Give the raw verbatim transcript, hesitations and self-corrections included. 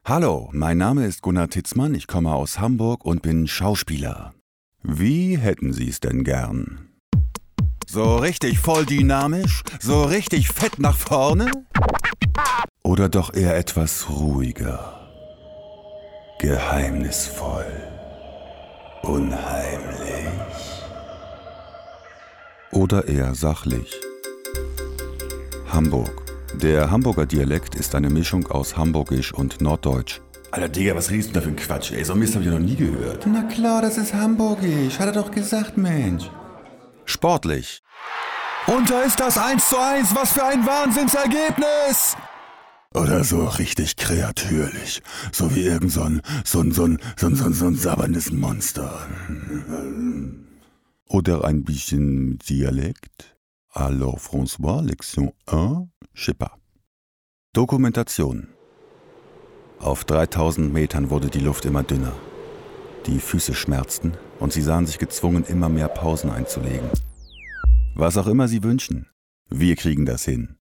Hallo, mein Name ist Gunnar Titzmann, ich komme aus Hamburg und bin Schauspieler. Wie hätten Sie es denn gern? So richtig voll dynamisch? So richtig fett nach vorne? Oder doch eher etwas ruhiger? Geheimnisvoll? Unheimlich? Oder eher sachlich? Hamburg. Der Hamburger Dialekt ist eine Mischung aus Hamburgisch und Norddeutsch. Alter Digga, was redest du da für ein Quatsch, ey? So einen Mist hab ich noch nie gehört. Na klar, das ist Hamburgisch, hat er doch gesagt, Mensch. Sportlich. Und da ist das eins zu eins, was für ein Wahnsinnsergebnis! Oder so richtig kreatürlich, so wie irgend so ein, so ein, so ein, so ein, so ein, so ein sabberndes Monster. Oder ein bisschen Dialekt. Alors François, Lection eins, je sais pas. Dokumentation. Auf dreitausend Metern wurde die Luft immer dünner. Die Füße schmerzten und sie sahen sich gezwungen, immer mehr Pausen einzulegen. Was auch immer sie wünschen, wir kriegen das hin.